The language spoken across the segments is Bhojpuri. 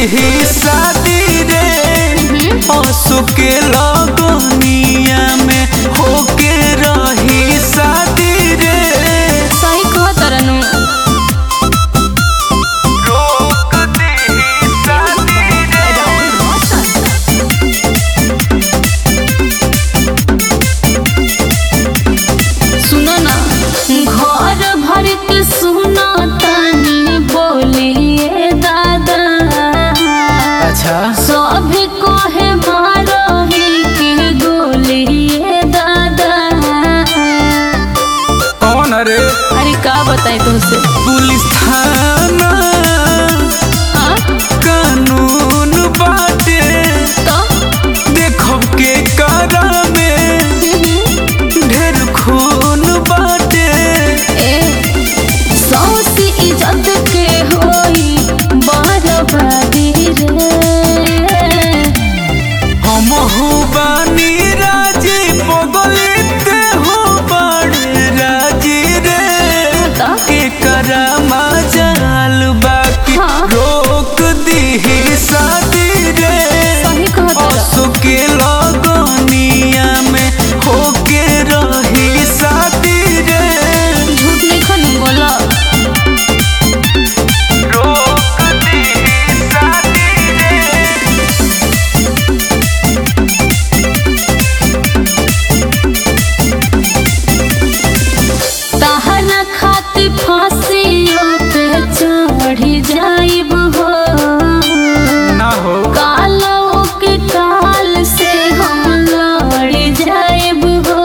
दी शादी रे असु के लगनिया में होके रही शादी रे। सही कह तरनु रोक दी शादी सुनो ना घर भर के सुनो तनी बोलिए दादा। अच्छा सब कहे मारो ही के गोलिए दादा। कौन अरे अरे का बताई तुमसे पुलिस थाना हाँ? कानून बाटे तो देखब के करा में ढेर खून बाटे। ए सौसी इज्जत के होई बर्बादी रे। हम हो बानी राजी पगलित हो बड़े राजी रे के करा मजाल बाकी हाँ। रोक दी शादी रे सही कहता असु के लगनिया में होके रही शादी रे। झूठ नहीं खन बोला। रोक दी शादी रे तहरा खातिर फांसियों पे चढ़ी जाइब हो। ना हो कालों के काल से हम लड़ी जाइब हो।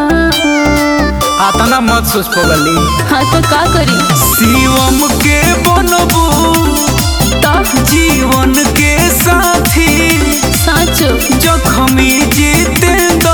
आतना मत सोच पगली हाँ तो का करी शिवम के बनबू तब जीवन के साथी साचो जखमी जितेंद्र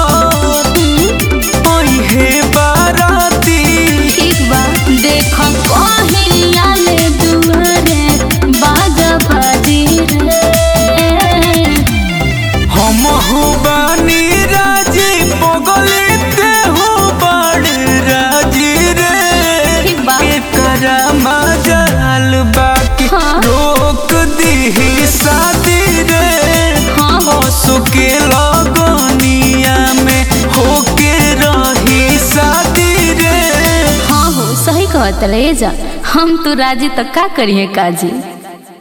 ओहे बाराती। ठीक बा देख कहिया ले दुआरे बाजा बाजी रे। हम हो बानी राजी पगलित हो बड़े राजी रे ठीक बा करा मजाल बाकी हाँ। रोक दी शादी रे हाँ हो असु के लगनिया में होके रही शादी रे। हाँ हो सही कहत ले जा हम तो राजी तो का करिए काजी।